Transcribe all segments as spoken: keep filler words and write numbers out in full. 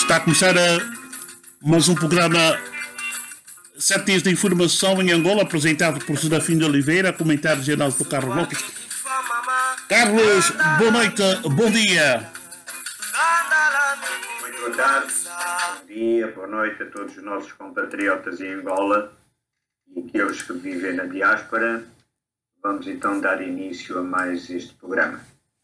Está a começar a, mais um programa Sete Dias de Informação em Angola, apresentado por Serafim de Oliveira, comentário geral por Carlos Lopes. Carlos, boa noite, bom dia. Muito boa tarde, bom dia, boa noite a todos os nossos compatriotas em Angola e aqueles que vivem na diáspora. Vamos então dar início a mais este programa.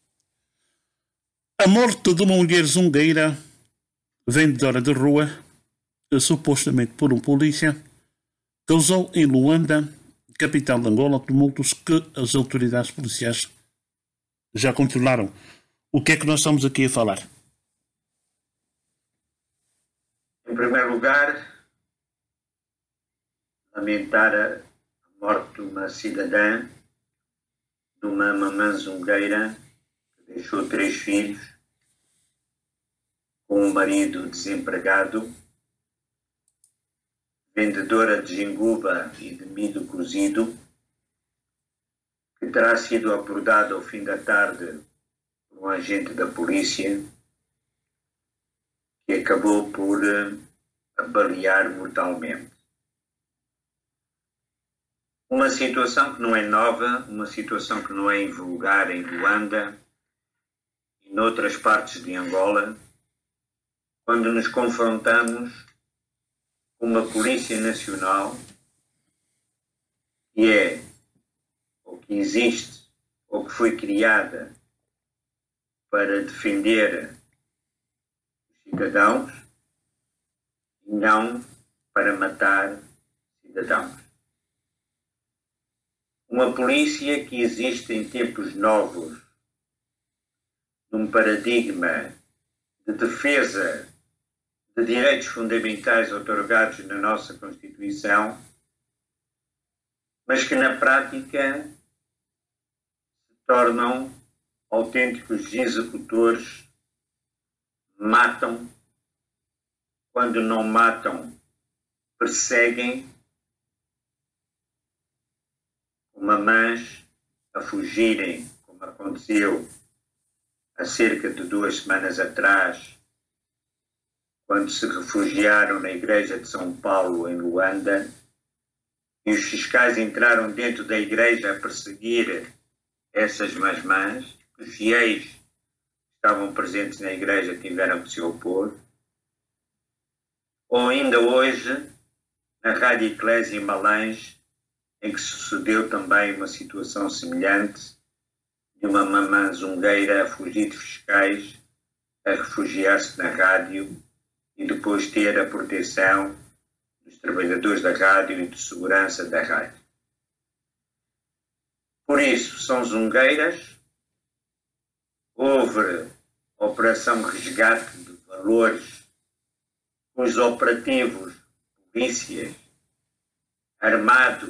A morte de uma mulher zungueira, vendedora de rua, supostamente por um polícia, causou em Luanda, capital de Angola, tumultos que as autoridades policiais já controlaram. O que é que nós estamos aqui a falar? Em primeiro lugar, lamentar a morte de uma cidadã, de uma mamã zungueira, que deixou três filhos, com um marido desempregado, vendedora de jinguba e de milho cozido, que terá sido abordada ao fim da tarde por um agente da polícia, que acabou por uh, balear mortalmente. Uma situação que não é nova, uma situação que não é invulgar em Luanda e noutras partes de Angola, quando nos confrontamos com uma Polícia Nacional que é, ou que existe, ou que foi criada para defender os cidadãos e não para matar cidadãos. Uma polícia que existe em tempos novos, num paradigma de defesa de direitos fundamentais outorgados na nossa Constituição, mas que na prática se tornam autênticos executores, matam, quando não matam, perseguem, com mamãs a fugirem, como aconteceu há cerca de duas semanas atrás, quando se refugiaram na igreja de São Paulo, em Luanda, e os fiscais entraram dentro da igreja a perseguir essas mamãs. Os fiéis que estavam presentes na igreja tiveram que se opor. Ou ainda hoje, na Rádio Eclésia em Malange, em que sucedeu também uma situação semelhante, de uma mamã zungueira a fugir de fiscais, a refugiar-se na rádio e depois ter a proteção dos trabalhadores da rádio e de segurança da rádio. Por isso, são zungueiras. Houve operação resgate de valores, os operativos, polícias, armados,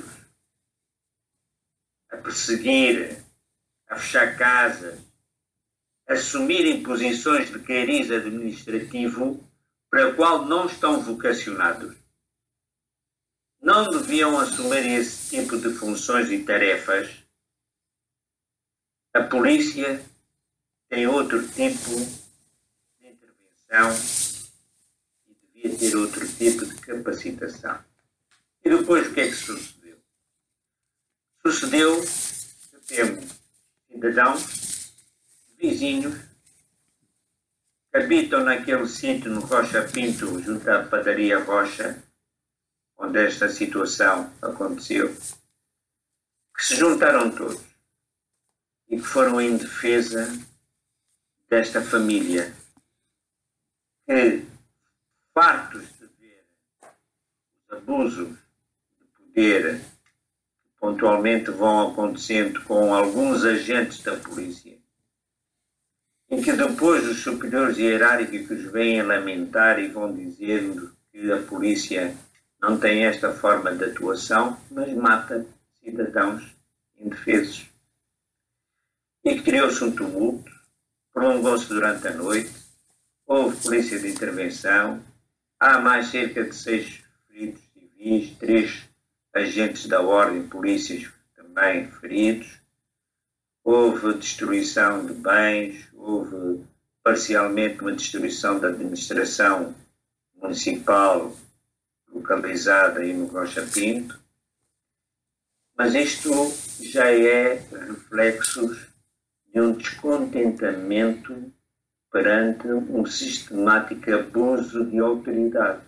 a perseguir, a fechar casas, a assumirem posições de cariz administrativo para o qual não estão vocacionados. Não deviam assumir esse tipo de funções e tarefas. A polícia tem outro tipo de intervenção e devia ter outro tipo de capacitação. E depois o que é que sucedeu? Sucedeu que temos cidadãos, vizinhos, que habitam naquele sítio no Rocha Pinto, junto à padaria Rocha, onde esta situação aconteceu, que se juntaram todos e que foram em defesa desta família, que, fartos de ver os abusos de poder que pontualmente vão acontecendo com alguns agentes da polícia, em que depois os superiores hierárquicos vêm a lamentar e vão dizendo que a polícia não tem esta forma de atuação, mas mata cidadãos indefesos. E criou-se um tumulto, prolongou-se durante a noite, houve polícia de intervenção, há mais cerca de seis feridos civis, três agentes da ordem, polícias também feridos, houve destruição de bens, houve parcialmente uma destruição da administração municipal localizada aí no Rocha Pinto, mas isto já é reflexos de um descontentamento perante um sistemático abuso de autoridade.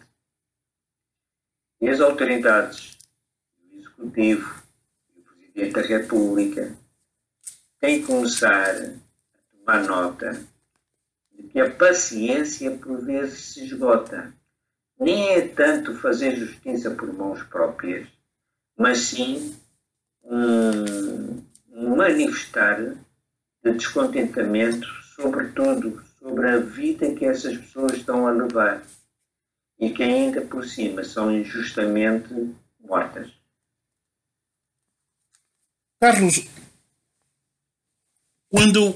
E as autoridades, o Executivo e o Presidente da República, têm que começar a tomar nota de que a paciência por vezes se esgota. Nem é tanto fazer justiça por mãos próprias, mas sim um, um manifestar de descontentamento, sobretudo sobre a vida que essas pessoas estão a levar e que ainda por cima são injustamente mortas. Carlos, quando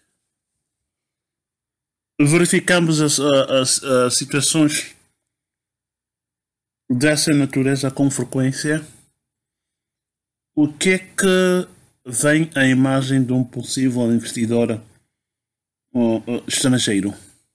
verificamos as, as, as situações dessa natureza com frequência, o que é que vem à imagem de um possível investidor uh, uh, estrangeiro?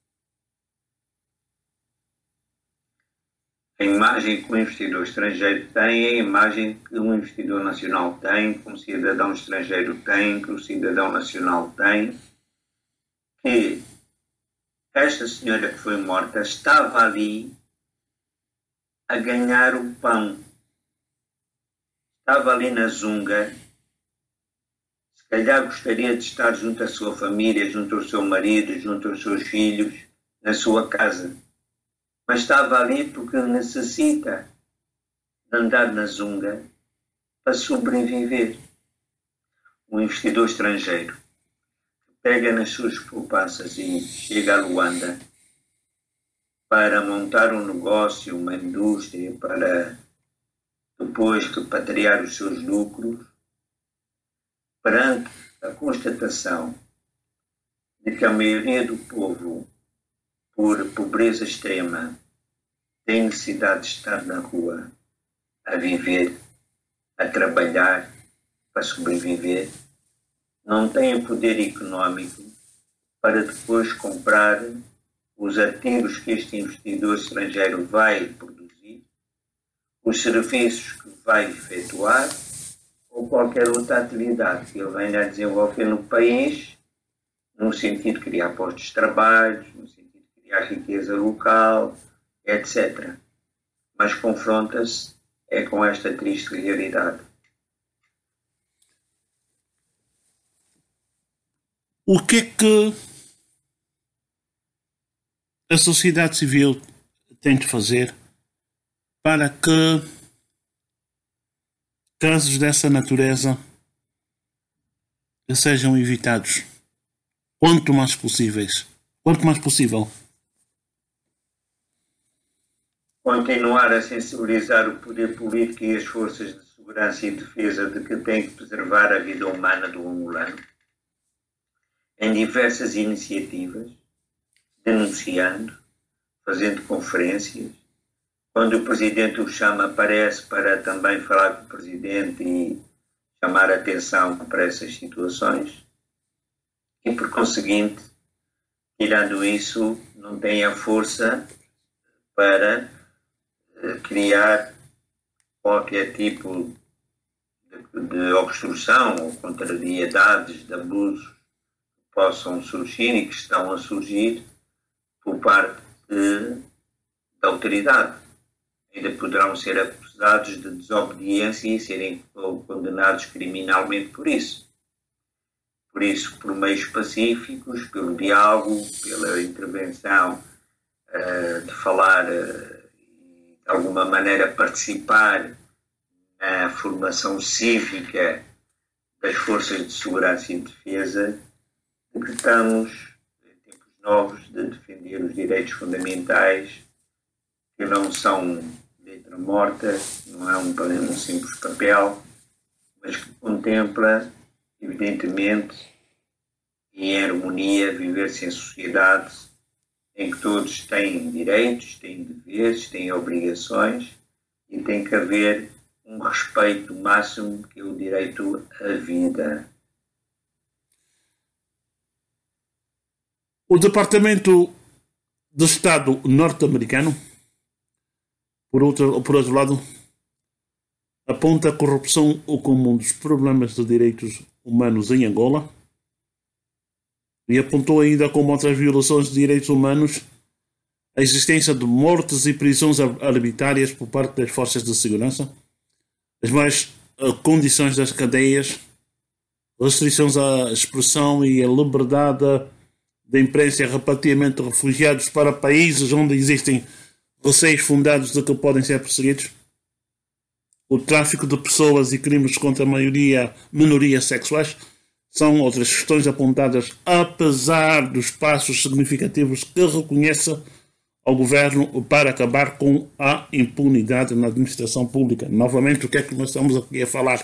A imagem que o investidor estrangeiro tem é a imagem que um investidor nacional tem, que um cidadão estrangeiro tem, que o cidadão nacional tem, que esta senhora que foi morta estava ali a ganhar o pão. Estava ali na zunga, se calhar gostaria de estar junto à sua família, junto ao seu marido, junto aos seus filhos, na sua casa. Mas estava ali porque necessita de andar na zunga para sobreviver. Um investidor estrangeiro que pega nas suas poupanças e chega a Luanda para montar um negócio, uma indústria, para depois repatriar os seus lucros, perante a constatação de que a maioria do povo, por pobreza extrema, tem necessidade de estar na rua a viver, a trabalhar para sobreviver, não tem o poder económico para depois comprar os artigos que este investidor estrangeiro vai produzir, os serviços que vai efetuar ou qualquer outra atividade que ele venha a desenvolver no país, no sentido de criar postos de trabalho, no sentido de criar riqueza local, etcétera. Mas confronta-se é com esta triste realidade. O que é que a sociedade civil tem de fazer para que casos dessa natureza sejam evitados quanto mais possíveis, quanto mais possível? Continuar a sensibilizar o poder político e as forças de segurança e defesa de que tem que preservar a vida humana do angolano, em diversas iniciativas, denunciando, fazendo conferências. Quando o Presidente o chama, aparece para também falar com o Presidente e chamar a atenção para essas situações. E, por conseguinte, tirando isso, não tem a força para eh, criar qualquer tipo de, de obstrução ou contrariedades, de abusos que possam surgir e que estão a surgir por parte de, da autoridade. Ainda poderão ser acusados de desobediência e serem condenados criminalmente por isso. Por isso, por meios pacíficos, pelo diálogo, pela intervenção, uh, de falar uh, e de alguma maneira participar na formação cívica das forças de segurança e defesa, de que estamos novos de defender os direitos fundamentais, que não são letra morta, não é um, um simples papel, mas que contempla, evidentemente, em harmonia, viver-se em sociedade em que todos têm direitos, têm deveres, têm obrigações e tem que haver um respeito máximo, que é o direito à vida. O Departamento de Estado norte-americano Por outro, por outro lado, aponta a corrupção como um dos problemas de direitos humanos em Angola e apontou ainda como outras violações de direitos humanos a existência de mortes e prisões arbitrárias por parte das forças de segurança, as más condições das cadeias, restrições à expressão e à liberdade da imprensa e repatriamento de refugiados para países onde existem receios fundados de que podem ser perseguidos, o tráfico de pessoas e crimes contra a maioria, minorias sexuais são outras questões apontadas, apesar dos passos significativos que reconhece ao governo para acabar com a impunidade na administração pública. Novamente, o que é que nós estamos aqui a falar?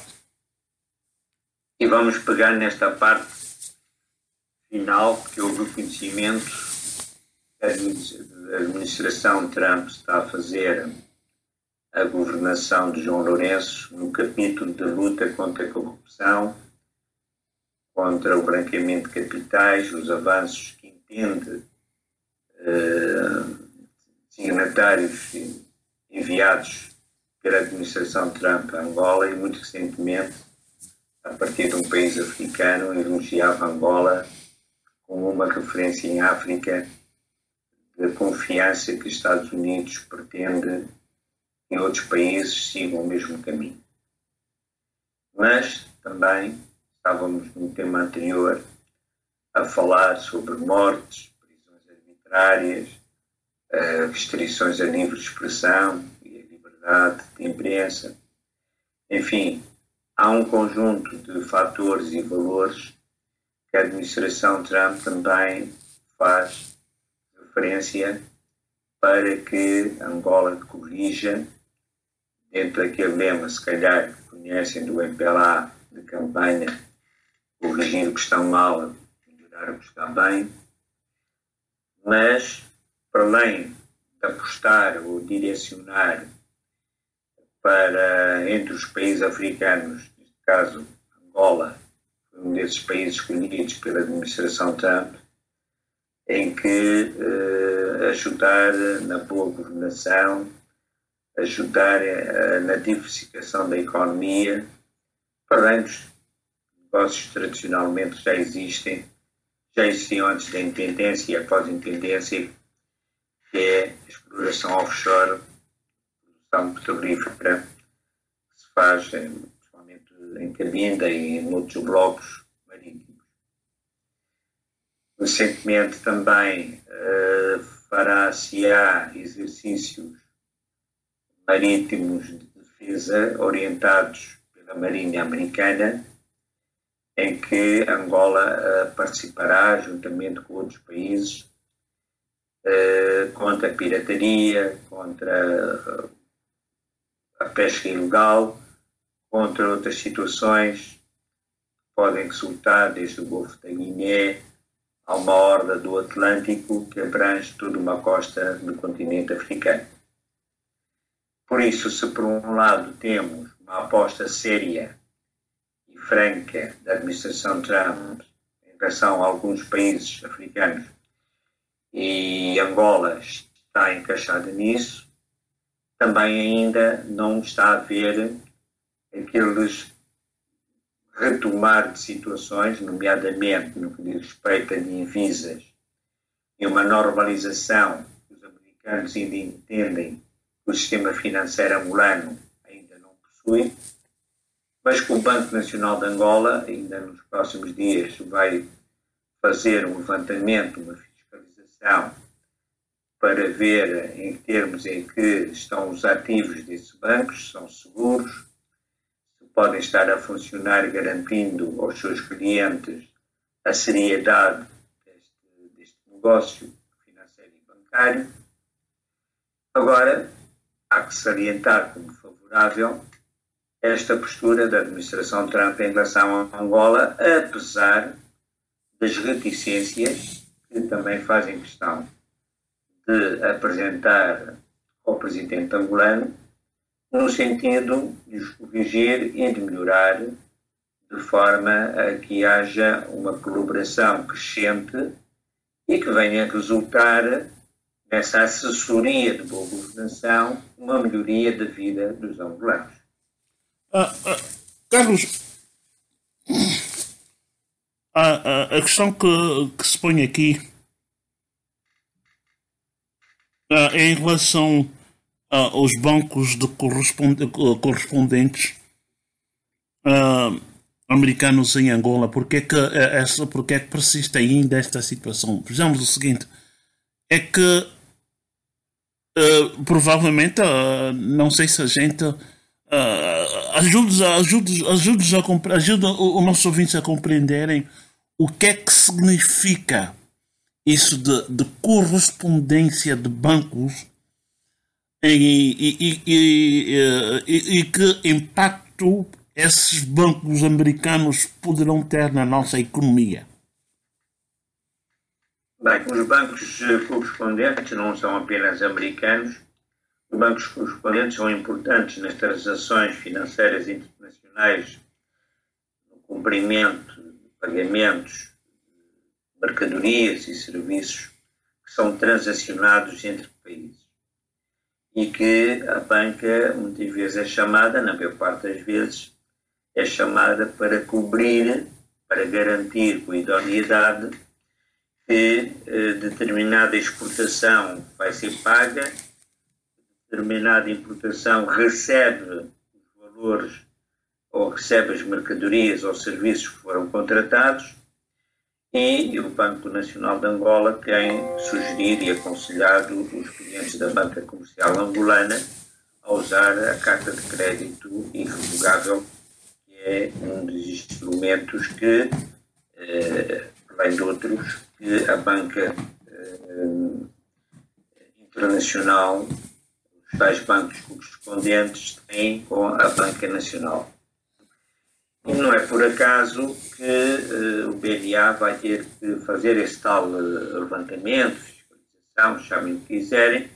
E vamos pegar nesta parte final, que houve o conhecimento que a administração Trump está a fazer a governação de João Lourenço no capítulo de luta contra a corrupção, contra o branqueamento de capitais, os avanços que entende uh, signatários enviados pela administração Trump a Angola e, muito recentemente, a partir de um país africano, elogiava Angola como uma referência em África de confiança que os Estados Unidos pretende que outros países sigam o mesmo caminho. Mas também estávamos no tema anterior a falar sobre mortes, prisões arbitrárias, restrições a livre expressão e a liberdade de imprensa. Enfim, há um conjunto de fatores e valores que a administração Trump também faz referência para que Angola corrija, dentro daquele lema, se calhar, que conhecem do M P L A de campanha, corrigir o que está mal, melhorar o que está bem, mas, para além de apostar ou direcionar para, entre os países africanos, neste caso Angola, foi um desses países escolhidos pela administração Trump, em que eh, ajudar na boa governação, ajudar eh, na diversificação da economia, para além dos negócios que tradicionalmente já existem, já existiam antes da independência e após a independência, que é a exploração offshore, produção petrolífera, que se faz principalmente em Cabinda e em outros blocos marítimos. Recentemente também uh, fará-se-á exercícios marítimos de defesa orientados pela Marinha Americana, em que Angola uh, participará, juntamente com outros países, uh, contra a pirataria, contra uh, a pesca ilegal, contra outras situações que podem resultar desde o Golfo da Guiné a uma horda do Atlântico que abrange toda uma costa do continente africano. Por isso, se por um lado temos uma aposta séria e franca da administração Trump em relação a alguns países africanos, e Angola está encaixada nisso, também ainda não está a haver aqueles retomar de situações, nomeadamente no que diz respeito a divisas e uma normalização que os americanos ainda entendem que o sistema financeiro angolano ainda não possui, mas que o Banco Nacional de Angola, ainda nos próximos dias, vai fazer um levantamento, uma fiscalização, para ver em que termos em que estão os ativos desses bancos, são seguros, podem estar a funcionar garantindo aos seus clientes a seriedade deste, deste negócio financeiro e bancário. Agora, há que salientar como favorável esta postura da administração Trump em relação a Angola, apesar das reticências que também fazem questão de apresentar ao presidente angolano, no sentido de os corrigir e de melhorar, de forma a que haja uma colaboração crescente e que venha a resultar essa assessoria de boa governação, uma melhoria da vida dos angolanos. Ah, ah, Carlos, a, a, a questão que, que se põe aqui ah, é em relação ah, aos bancos de correspond, correspondentes ah, americanos em Angola. Porque é, que, essa, porque é que persiste ainda esta situação? Vejamos o seguinte, é que Uh, provavelmente, uh, não sei se a gente uh, ajuda, ajuda, ajuda, a compre- ajuda o, o nosso ouvintes a compreenderem o que é que significa isso de, de correspondência de bancos e, e, e, e, e, e que impacto esses bancos americanos poderão ter na nossa economia. Bem, os bancos correspondentes não são apenas americanos. Os bancos correspondentes são importantes nas transações financeiras internacionais, no cumprimento de pagamentos, de mercadorias e serviços que são transacionados entre países. E que a banca muitas vezes é chamada, na maior parte das vezes, é chamada para cobrir, para garantir com idoneidade que eh, determinada exportação vai ser paga, determinada importação recebe os valores ou recebe as mercadorias ou serviços que foram contratados, e o Banco Nacional de Angola tem sugerido e aconselhado os clientes da banca comercial angolana a usar a carta de crédito irrevogável, que é um dos instrumentos que, eh, além de outros, que a banca eh, internacional, os tais bancos correspondentes, têm com a banca nacional. E não é por acaso que eh, o B N A vai ter que fazer esse tal eh, levantamento, fiscalização, chamem o que quiserem,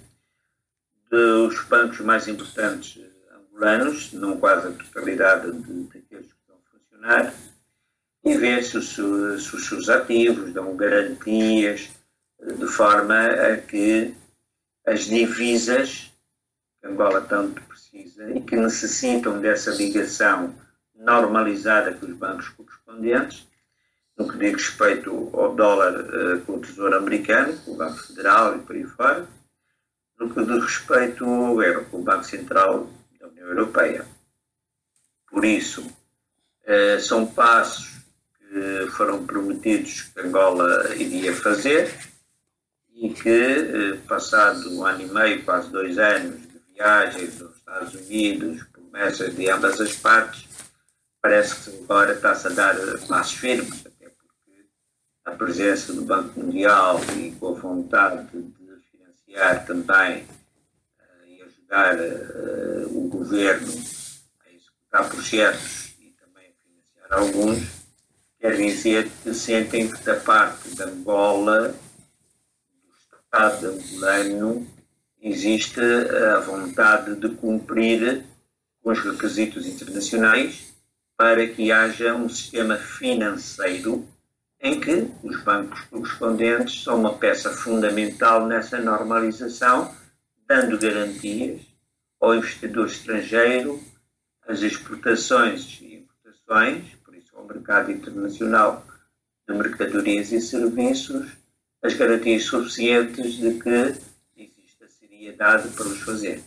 dos bancos mais importantes angolanos, não quase a totalidade de, daqueles que estão a funcionar, e ver se os, se os seus ativos dão garantias de forma a que as divisas que Angola tanto precisa e que necessitam dessa ligação normalizada com os bancos correspondentes, no que diz respeito ao dólar uh, com o Tesouro Americano, com o Banco Federal e por aí fora, no que diz respeito ao euro, com o Banco Central da União Europeia. Por isso, uh, são passos que foram prometidos que Angola iria fazer e que, passado um ano e meio, quase dois anos de viagens aos Estados Unidos, promessas de ambas as partes, parece que agora está-se a dar passos firmes, até porque a presença do Banco Mundial e com a vontade de financiar também uh, e ajudar uh, o governo a executar projetos e também a financiar alguns, quer dizer que sentem que da parte de Angola, do Estado angolano, existe a vontade de cumprir com os requisitos internacionais para que haja um sistema financeiro em que os bancos correspondentes são uma peça fundamental nessa normalização, dando garantias ao investidor estrangeiro, às exportações e importações, ao mercado internacional de mercadorias e serviços, as garantias suficientes de que existe a seriedade para os fazer.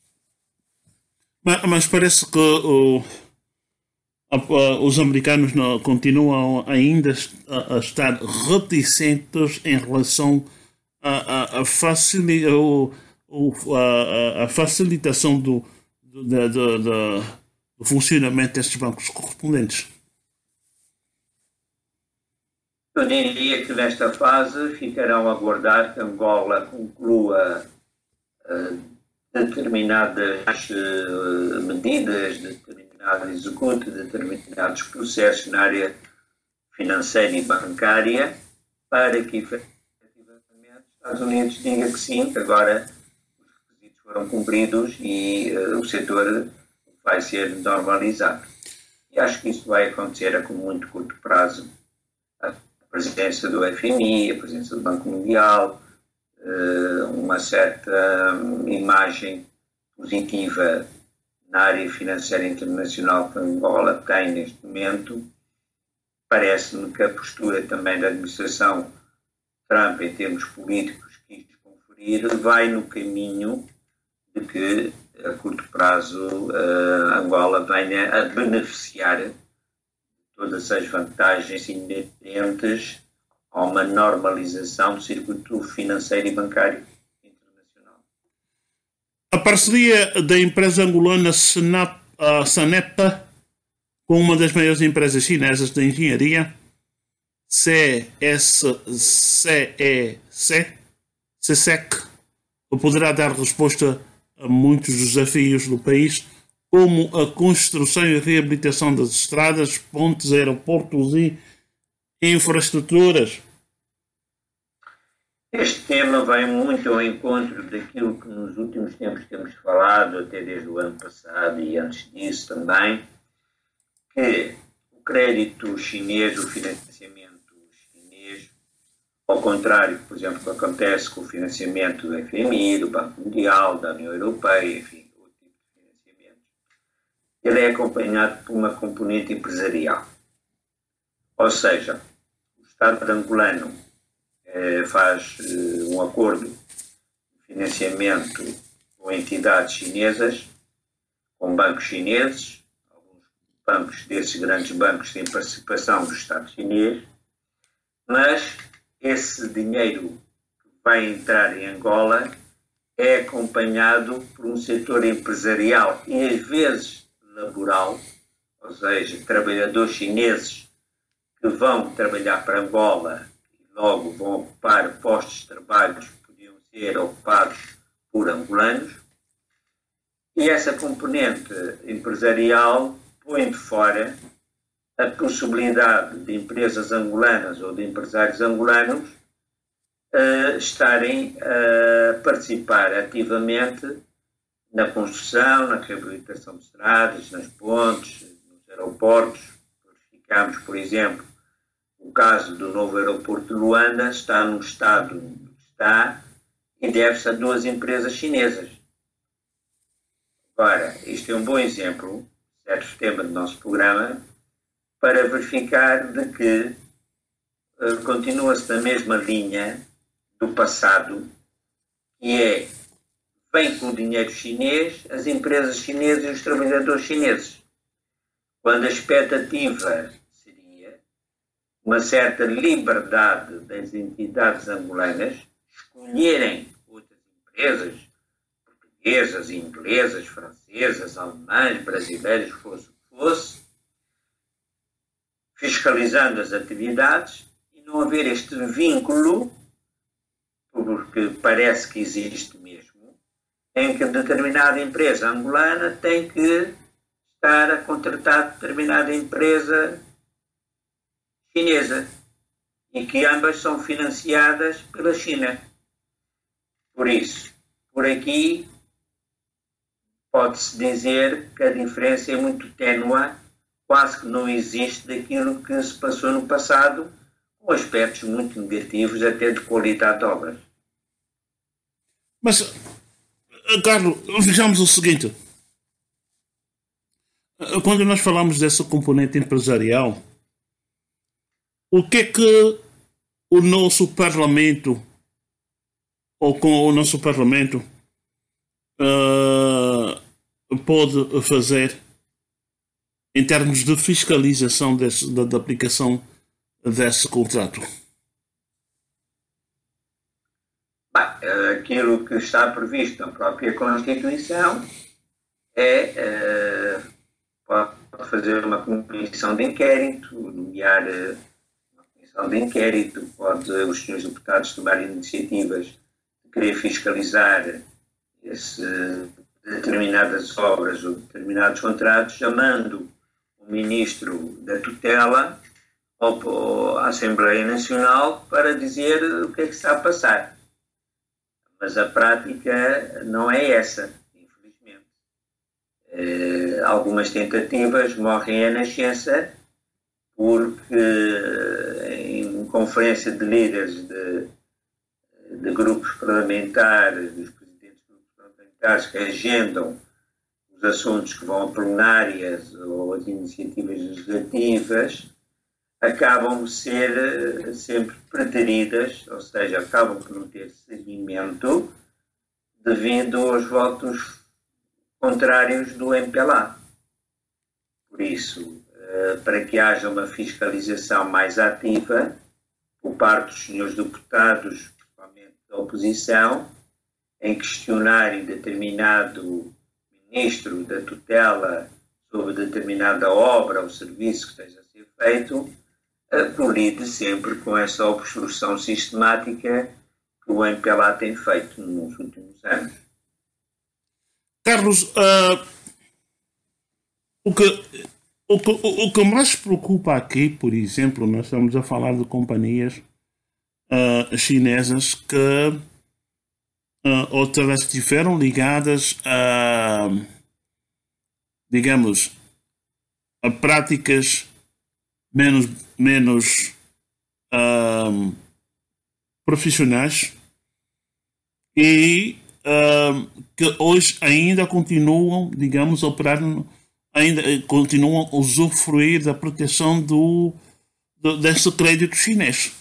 Mas, mas parece que o, a, a, os americanos não, continuam ainda a, a estar reticentes em relação à a, a, facili, o, o, a, a facilitação do, do, do, do, do funcionamento destes bancos correspondentes. Eu diria que nesta fase ficarão a aguardar que Angola conclua uh, determinadas uh, medidas, determinado execute determinados processos na área financeira e bancária, para que efetivamente os Estados Unidos diga que sim, que agora os requisitos foram cumpridos e uh, o setor vai ser normalizado. E acho que isso vai acontecer a muito curto prazo. A presença do F M I, a presença do Banco Mundial, uma certa imagem positiva na área financeira internacional que Angola tem neste momento. Parece-me que a postura também da administração Trump, em termos políticos, que quis conferir, vai no caminho de que, a curto prazo, uh, Angola venha a beneficiar de todas as vantagens inerentes a uma normalização do circuito financeiro e bancário internacional. A parceria da empresa angolana Sanepa com uma das maiores empresas chinesas de engenharia, C S C E C, C S E C, poderá dar resposta a muitos desafios do país, como a construção e reabilitação das estradas, pontes, aeroportos e infraestruturas. Este tema vai muito ao encontro daquilo que nos últimos tempos temos falado, até desde o ano passado e antes disso também, que o crédito chinês, o financiamento chinês, ao contrário, por exemplo, que acontece com o financiamento do F M I, do Banco Mundial, da União Europeia, enfim, outro tipo de financiamento, ele é acompanhado por uma componente empresarial. Ou seja, o Estado angolano eh, faz eh, um acordo de financiamento com entidades chinesas, com bancos chineses. Bancos desses grandes bancos têm participação do Estado chinês, mas esse dinheiro que vai entrar em Angola é acompanhado por um setor empresarial e às vezes laboral, ou seja, trabalhadores chineses que vão trabalhar para Angola e logo vão ocupar postos de trabalho que podiam ser ocupados por angolanos, e essa componente empresarial põe de fora a possibilidade de empresas angolanas ou de empresários angolanos uh, estarem a participar ativamente na construção, na reabilitação de estradas, nas pontes, nos aeroportos. Verificamos, por exemplo, o caso do novo aeroporto de Luanda, está num estado que está e deve-se a duas empresas chinesas. Agora, isto é um bom exemplo, certo tema do nosso programa, para verificar de que uh, continua-se na mesma linha do passado, que é, vem com o dinheiro chinês, as empresas chinesas e os trabalhadores chineses. Quando a expectativa seria uma certa liberdade das entidades angolanas escolherem outras empresas, portuguesas, inglesas, francesas, alemãs, brasileiras, fosse o que fosse, fiscalizando as atividades e não haver este vínculo, porque parece que existe mesmo, em que determinada empresa angolana tem que estar a contratar determinada empresa chinesa e que ambas são financiadas pela China. Por isso, por aqui, pode-se dizer que a diferença é muito ténue, quase que não existe daquilo que se passou no passado, com aspectos muito negativos, até de qualidade de obras. Mas, Carlos, vejamos o seguinte. Quando nós falamos dessa componente empresarial, o que é que o nosso Parlamento, ou com o nosso Parlamento, uh, pode fazer em termos de fiscalização desse, da, da aplicação desse contrato? Bem, aquilo que está previsto na própria Constituição é, uh, pode fazer uma comissão de inquérito, nomear uh, uma comissão de inquérito, pode os senhores deputados tomar iniciativas de querer fiscalizar esse, determinadas obras ou determinados contratos, chamando o Ministro da Tutela ou à Assembleia Nacional para dizer o que é que está a passar. Mas a prática não é essa, infelizmente. Eh, algumas tentativas morrem à nascença porque em conferência de líderes de, de grupos parlamentares, dos presidentes dos grupos parlamentares que agendam os assuntos que vão a plenárias ou as iniciativas legislativas, acabam por ser sempre preteridas, ou seja, acabam por não ter seguimento devido aos votos contrários do M P L A. Por isso, para que haja uma fiscalização mais ativa por parte dos senhores deputados, principalmente da oposição, em questionarem determinado ministro da tutela sobre determinada obra ou serviço que esteja a ser feito, colide sempre com essa obstrução sistemática que o M P L A tem feito nos últimos anos. Carlos, uh, o, que, o, que, o que mais preocupa aqui, por exemplo, nós estamos a falar de companhias uh, chinesas que uh, outras estiveram ligadas a, digamos, a práticas menos, menos uh, profissionais e uh, que hoje ainda continuam, digamos, a operar, ainda continuam a usufruir da proteção do, do, desse crédito chinês.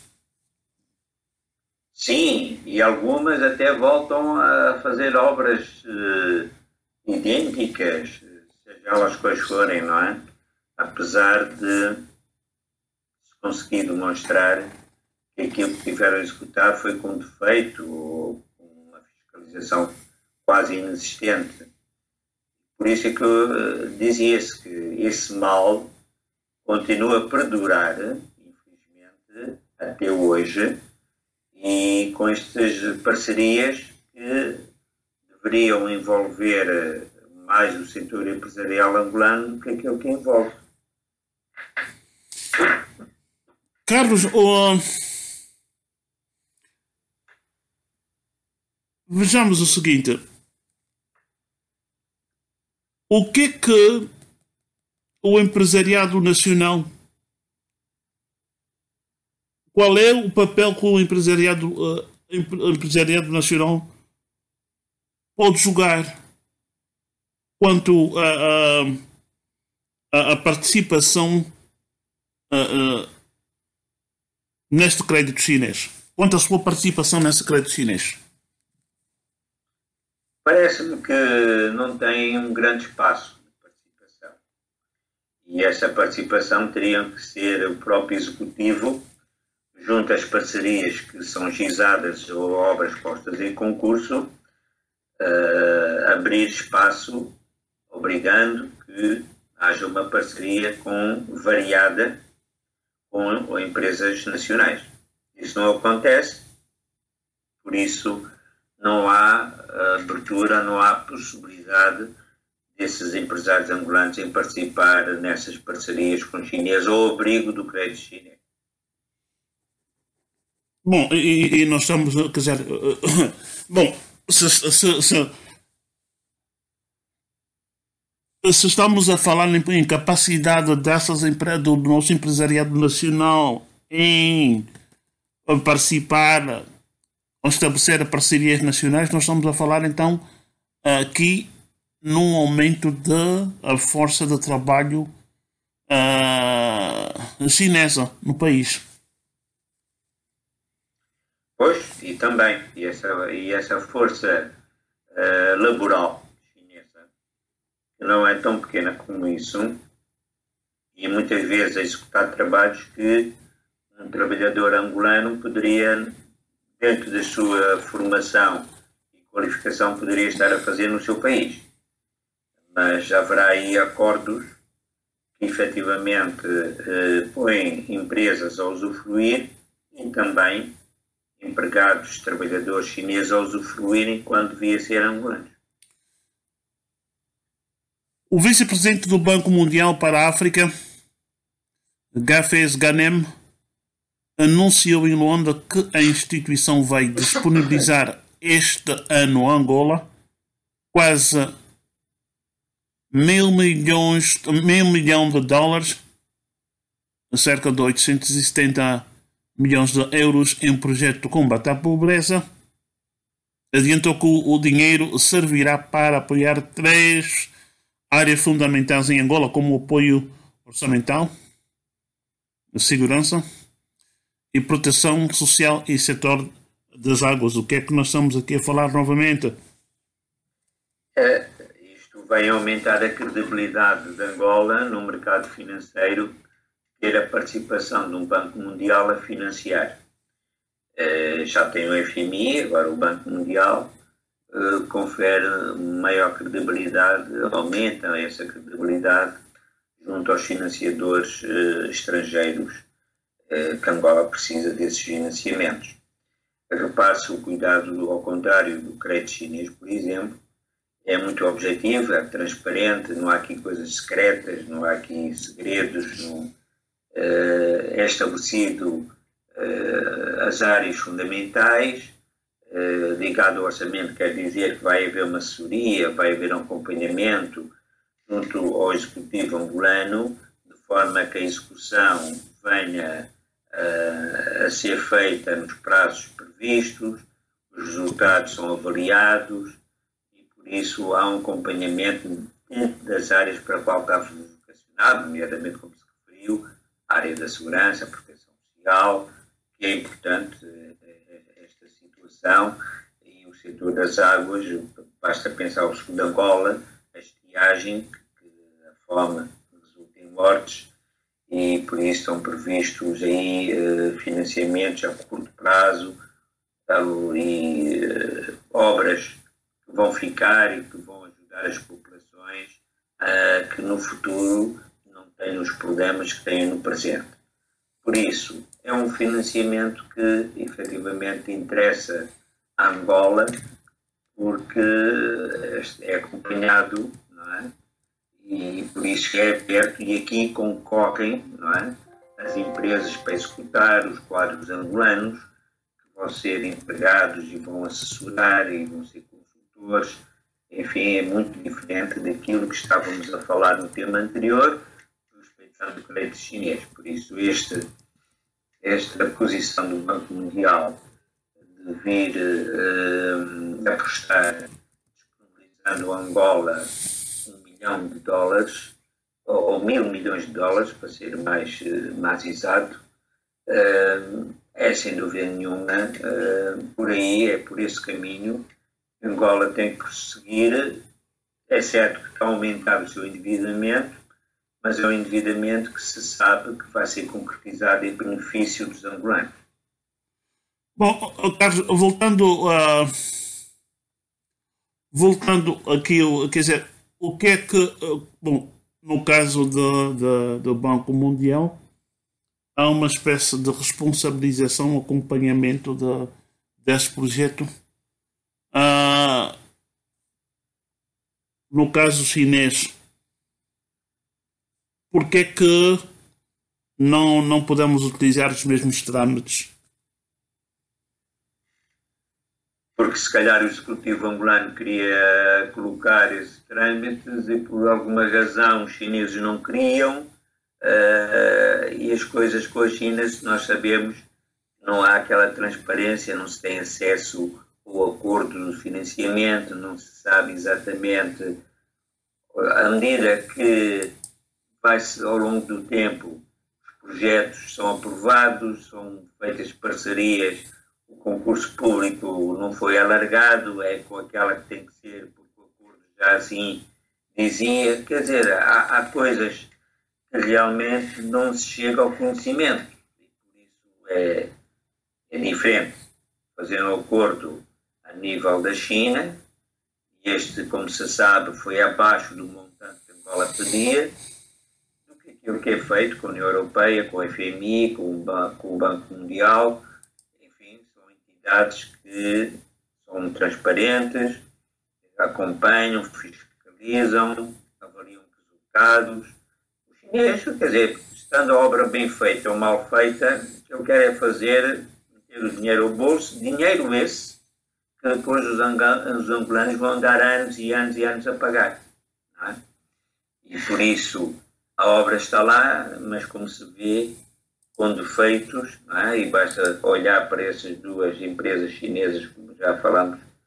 Sim, e algumas até voltam a fazer obras uh, idênticas, seja elas quais forem, não é? Apesar de se conseguir demonstrar que aquilo que tiveram a executar foi com defeito ou com uma fiscalização quase inexistente. Por isso é que uh, dizia-se que esse mal continua a perdurar, infelizmente, até hoje, e com estas parcerias que deveriam envolver mais o setor empresarial angolano do que aquilo que envolve. Carlos, oh, vejamos o seguinte. O que é que o empresariado nacional, qual é o papel que o empresariado, uh, empresariado nacional pode jogar quanto a, a, a participação uh, uh, neste crédito chinês? Quanto à sua participação nesse crédito chinês? Parece-me que não tem um grande espaço de participação. E essa participação teria que ser o próprio executivo, junto às parcerias que são gizadas ou obras postas em concurso, uh, abrir espaço, obrigando que haja uma parceria com, variada com, com empresas nacionais. Isso não acontece, por isso não há abertura, não há possibilidade desses empresários angolanos em participar nessas parcerias com chineses ou ao abrigo do crédito chinês. Bom, e, e nós estamos, quer dizer, bom, se, se, se, se estamos a falar em, em capacidade dessas empresas, do nosso empresariado nacional em participar ou estabelecer parcerias nacionais, nós estamos a falar então aqui num aumento da força de trabalho uh, chinesa no país. Pois, e também, e essa, e essa força uh, laboral chinesa, que não é tão pequena como isso, e muitas vezes a executar trabalhos que um trabalhador angolano poderia, dentro da sua formação e qualificação, poderia estar a fazer no seu país. Mas haverá aí acordos que efetivamente eh, põem empresas a usufruir e também empregados, trabalhadores chineses a usufruírem quando devia ser angolanos. O vice-presidente do Banco Mundial para a África, Gafes Ghanem, anunciou em Luanda que a instituição vai disponibilizar este ano a Angola quase mil milhões, meio milhão de dólares, cerca de oitocentos e setenta milhões de euros em um projeto de combate à pobreza, adiantou que o, o dinheiro servirá para apoiar três áreas fundamentais em Angola, como o apoio orçamental, segurança e proteção social e setor das águas. O que é que nós estamos aqui a falar novamente? É, isto vai aumentar a credibilidade de Angola no mercado financeiro, ter a participação de um Banco Mundial a financiar. É, já tem o F M I, agora o Banco Mundial, é, confere maior credibilidade, aumenta essa credibilidade junto aos financiadores é, estrangeiros, é, que Angola precisa desses financiamentos. Repare-se o cuidado, ao contrário do crédito chinês, por exemplo, é muito objetivo, é transparente, não há aqui coisas secretas, não há aqui segredos, não, uh, é estabelecido uh, as áreas fundamentais, uh, ligado ao orçamento quer dizer que vai haver uma assessoria, vai haver um acompanhamento junto ao executivo angolano, de forma que a execução venha uh, a ser feita nos prazos previstos, os resultados são avaliados, por isso há um acompanhamento das áreas para a qual está vocacionado, nomeadamente, como se referiu, a área da segurança, a proteção social, que é importante esta situação, e o setor das águas, basta pensar o sul de Angola, a estiagem, que a fome resulta em mortes, e por isso estão previstos aí financiamentos a curto prazo e obras que vão ficar e que vão ajudar as populações a que no futuro não tenham os problemas que têm no presente. Por isso, é um financiamento que efetivamente interessa a Angola, porque é acompanhado, não é? E por isso é aberto, e aqui concorrem, não é, as empresas para executar os quadros angolanos, que vão ser empregados e vão assessorar e vão ser consultores. Enfim, é muito diferente daquilo que estávamos a falar no tema anterior, respeitando o crédito chinês. Por isso, este, esta posição do Banco Mundial de vir uh, apostar, disponibilizando a Angola um milhão de dólares, ou, ou mil milhões de dólares, para ser mais, mais exato, uh, é sem dúvida nenhuma, uh, por aí, é por esse caminho, Angola tem que prosseguir. É certo que está a aumentar o seu endividamento, mas é um endividamento que se sabe que vai ser concretizado em benefício dos angolanos. Bom, Carlos, voltando a. Voltando aqui, quer dizer, o que é que. Bom, no caso do, do, do Banco Mundial, há uma espécie de responsabilização, acompanhamento de, desse projeto. Ah, no caso chinês, por que é que não, não podemos utilizar os mesmos trâmites? Porque se calhar o executivo angolano queria colocar esses trâmites e por alguma razão os chineses não queriam, uh, e as coisas com a China, se nós sabemos, não há aquela transparência, não se tem acesso ao acordo de financiamento, não se sabe exatamente, à medida que vai-se ao longo do tempo, os projetos são aprovados, são feitas parcerias, o concurso público não foi alargado, é com aquela que tem que ser, porque o acordo já assim dizia. Quer dizer, há, há coisas que realmente não se chega ao conhecimento, e por isso é, é diferente fazer um acordo a nível da China, e este, como se sabe, foi abaixo do montante que Angola pedia, do que aquilo que é feito com a União Europeia, com a F M I, com o Banco, com o Banco Mundial. Enfim, são entidades que são transparentes, acompanham, fiscalizam, avaliam resultados. Os chineses, quer dizer, estando a obra bem feita ou mal feita, o que eu quero é fazer, meter o dinheiro ao bolso, dinheiro esse que depois os, os angolanos vão dar anos e anos e anos a pagar. Não é? E por isso a obra está lá, mas como se vê, com defeitos, não é? E basta olhar para essas duas empresas chinesas, como já falámos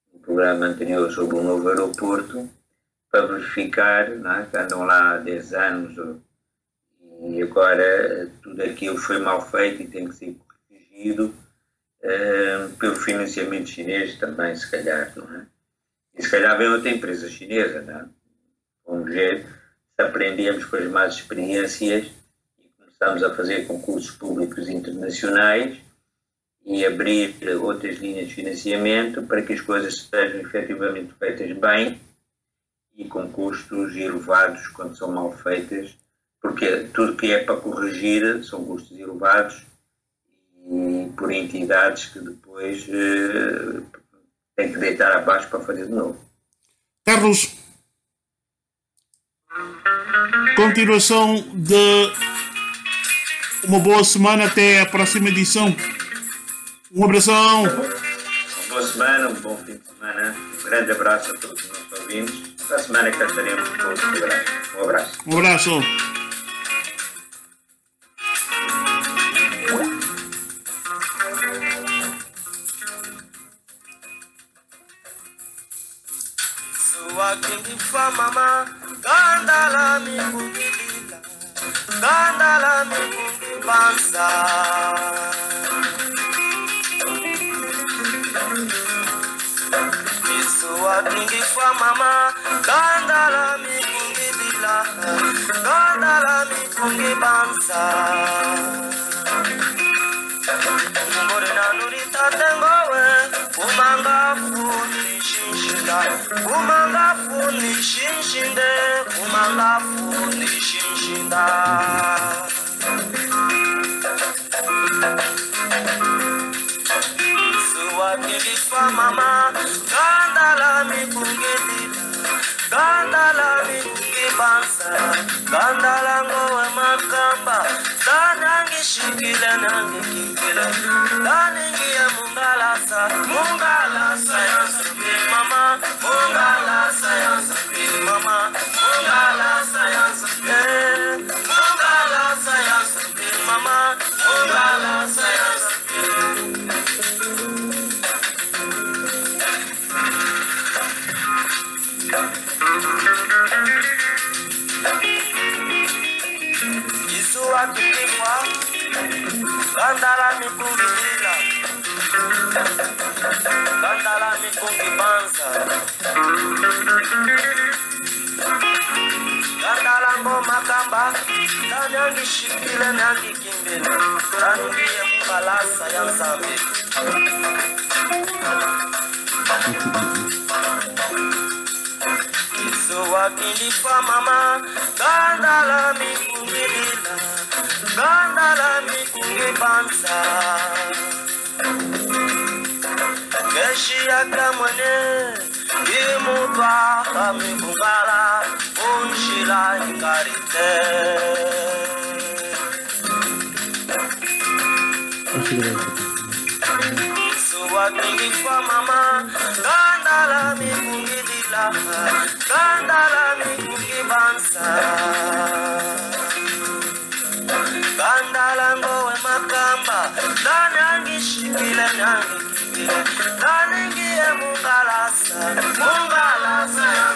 um programa anterior sobre um novo aeroporto, para verificar, não é? Que andam lá há dez anos e agora tudo aquilo foi mal feito e tem que ser corrigido uh, pelo financiamento chinês também, se calhar, não é? E se calhar vem outra empresa chinesa, não é? Vamos ver se aprendemos com as más experiências e começamos a fazer concursos públicos internacionais e abrir outras linhas de financiamento para que as coisas sejam efetivamente feitas bem e com custos elevados quando são mal feitas, porque tudo que é para corrigir são custos elevados e por entidades que depois uh, têm que deitar abaixo para fazer de novo. Carlos, continuação de uma boa semana até a próxima edição. Um abração. Uma boa semana, um bom fim de semana. Um grande abraço a todos os nossos ouvintes. Na semana que estaremos com outro programa. Um abraço. Um abraço. Sua quem fa mama, gandala mi kungilila, gandala mi kungibansa. Sua quem fa mama, gandala mi kungilila, gandala mi kungibansa. Morena nurita tengowe, umanga funi shinshida, umanga funi shinshinde, umanga funi shinshinda. Suwa kilifa mama, gandala mi kungedila, gandala mi kungibansa, gandala ngowe makamba, danangi shikile nangi kingile, daningi ya mungalasa, mungalasa ya subi mama, mungalasa ya subi mama, mungalasa ya subi, mungalasa ya subi mama, mungalasa ya subi. Isua kilifwa, gandala mikungilila, gandala mikungibanza, gandala ngoma kamba, danyangi shikile nyangi kimbele, danungiye mbalasa ya nzambe. Isua kilifa mama, gandala mikungilila, gandala mikungibanza. Keshi akamwane, imutwa kamikungala, unshila ingarite. Isua kilifa mama, gandala mikungilila, gandala mikungibanza. Gandala ngowe makamba, danyangi shikile nyangi kingile, daningi ya mungalasa, mungalasa ya